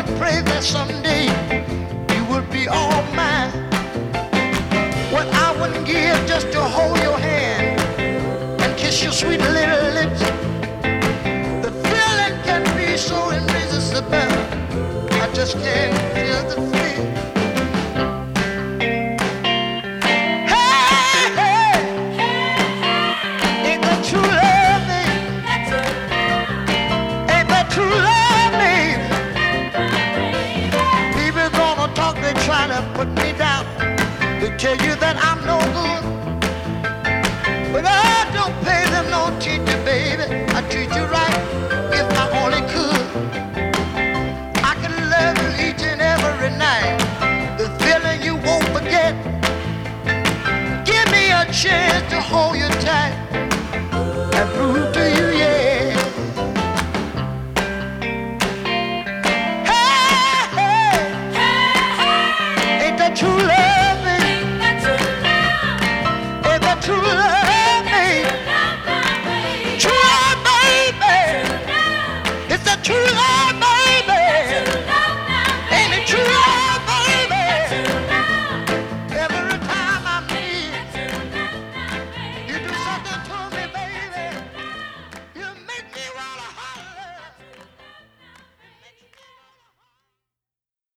pray that someday you would be all mine. What I wouldn't give just to hold your hand and kiss your sweet little lips. The feeling can be so irresistible. I just can't